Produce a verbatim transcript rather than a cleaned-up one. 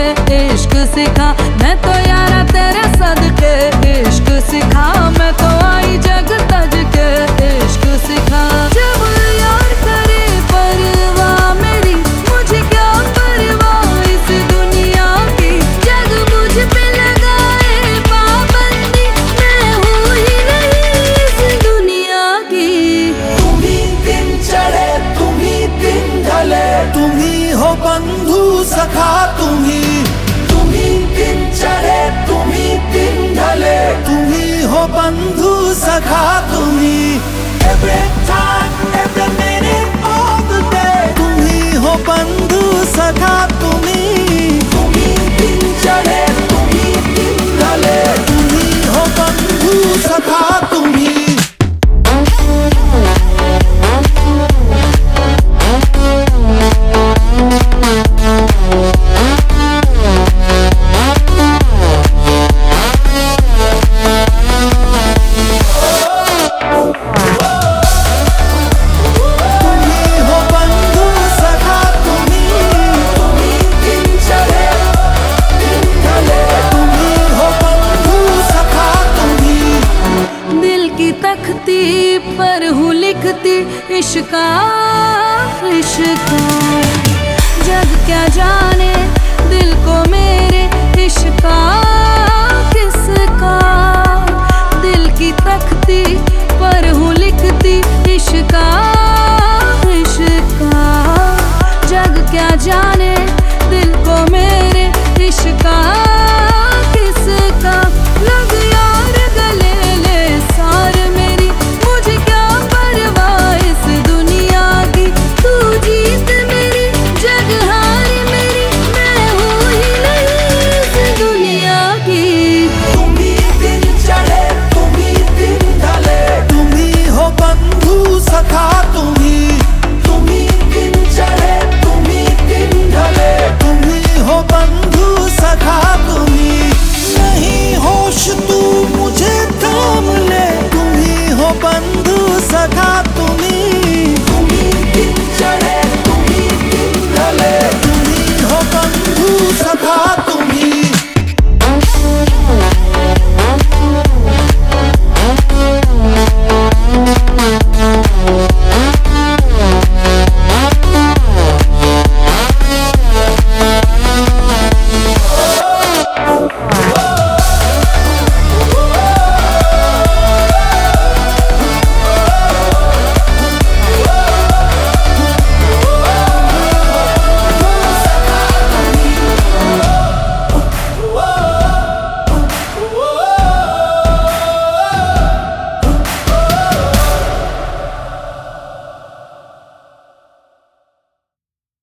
इश्क सिखा, मैं तो यारा तेरे सदके इश्क सिखा, मैं तो आई जग तज के इश्क सिखा। जब यार करे परवाह मेरी, मुझे क्या परवाह इस दुनिया की, जग मुझ पे लगाए पाबंदी, मैं हूँ ही नहीं इस दुनिया की। तुम ही दिन चढ़े तुम ही दिन ढले, तुम ही हो बंधु सखा, तुम ही तुम ही दिन चढ़े तुम ही दिन ढले, तुम ही हो बंधु सखा, तुम ही every time every minute of the day, तुम ही हो बंधु सखा, तुम ही तुम ही दिन चढ़े तुम ही दिन ढले, तुम ही हो बंधु सखा, तुम ही। तख्ती पर हूँ लिखती इश्का